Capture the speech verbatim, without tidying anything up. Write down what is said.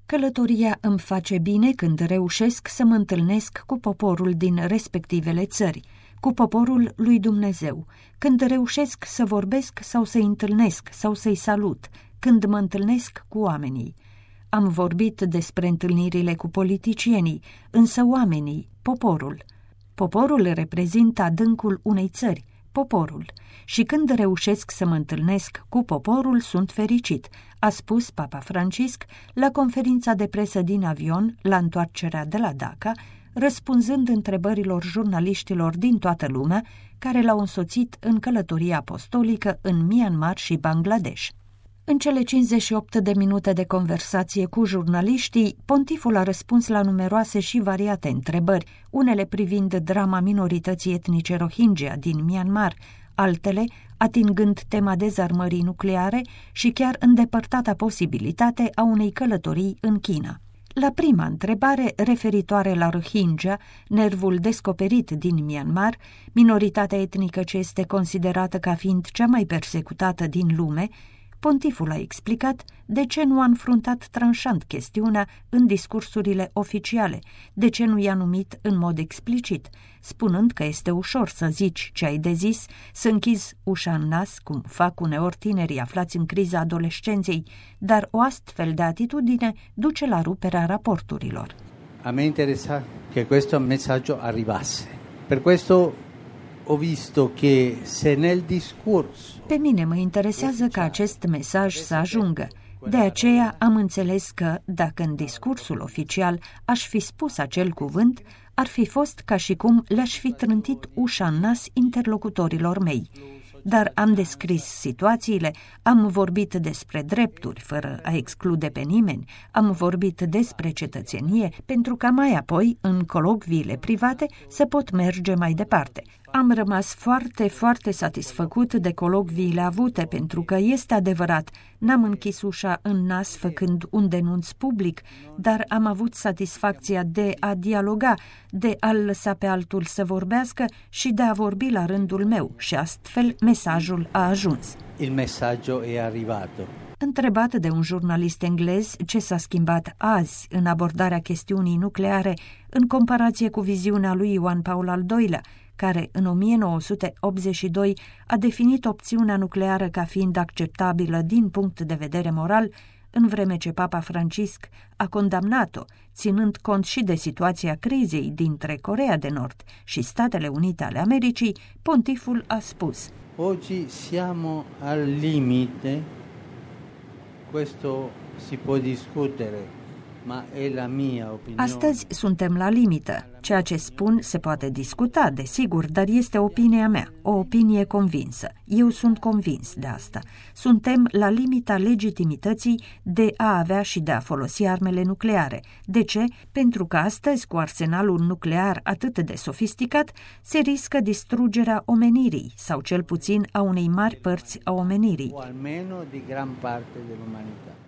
Călătoria îmi face bine când reușesc să mă întâlnesc cu poporul din respectivele țări, cu poporul lui Dumnezeu, când reușesc să vorbesc sau să-i întâlnesc sau să-i salut, când mă întâlnesc cu oamenii. Am vorbit despre întâlnirile cu politicienii, însă oamenii, poporul. Poporul reprezintă adâncul unei țări, poporul, și când reușesc să mă întâlnesc cu poporul, sunt fericit, a spus Papa Francisc la conferința de presă din avion la întoarcerea de la Dhaka, răspunzând întrebărilor jurnaliștilor din toată lumea care l-au însoțit în călătoria apostolică în Myanmar și Bangladesh. În cele cincizeci și opt de minute de conversație cu jurnaliștii, pontiful a răspuns la numeroase și variate întrebări, unele privind drama minorității etnice Rohingya din Myanmar, altele atingând tema dezarmării nucleare și chiar îndepărtata posibilitate a unei călătorii în China. La prima întrebare, referitoare la Rohingya, nervul descoperit din Myanmar, minoritatea etnică ce este considerată ca fiind cea mai persecutată din lume, pontiful a explicat de ce nu a înfruntat tranșant chestiunea în discursurile oficiale, de ce nu i-a numit în mod explicit, spunând că este ușor să zici ce ai de zis, să închizi ușa în nas, cum fac uneori tinerii aflați în criza adolescenței, dar o astfel de atitudine duce la ruperea raporturilor. A me interesa che questo messaggio arrivasse. Per questo ho visto che se nel discorso... Pe mine mă interesează ca acest mesaj să ajungă. De aceea am înțeles că, dacă în discursul oficial aș fi spus acel cuvânt, ar fi fost ca și cum le-aș fi trântit ușa în nas interlocutorilor mei. Dar am descris situațiile, am vorbit despre drepturi, fără a exclude pe nimeni, am vorbit despre cetățenie, pentru ca mai apoi, în colocviile private, să pot merge mai departe. Am rămas foarte, foarte satisfăcut de colocviile avute, pentru că este adevărat, n-am închis ușa în nas făcând un denunț public, dar am avut satisfacția de a dialoga, de a-l lăsa pe altul să vorbească și de a vorbi la rândul meu și astfel mesajul a ajuns. Il messaggio è arrivato. Întrebat de un jurnalist englez ce s-a schimbat azi în abordarea chestiunii nucleare în comparație cu viziunea lui Ioan Paul al doilea, care în o mie nouă sute optzeci și doi a definit opțiunea nucleară ca fiind acceptabilă din punct de vedere moral, în vreme ce Papa Francisc a condamnat-o, ținând cont și de situația crizei dintre Coreea de Nord și Statele Unite ale Americii, pontiful a spus: Oggi siamo al limite, questo si può discutere, ma è la mia opinione. Astăzi suntem la limită. Ceea ce spun se poate discuta, desigur, dar este opinia mea, o opinie convinsă. Eu sunt convins de asta. Suntem la limita legitimității de a avea și de a folosi armele nucleare. De ce? Pentru că astăzi, cu arsenalul nuclear atât de sofisticat, se riscă distrugerea omenirii, sau cel puțin a unei mari părți a omenirii. O almeno di gran parte dell'umanità.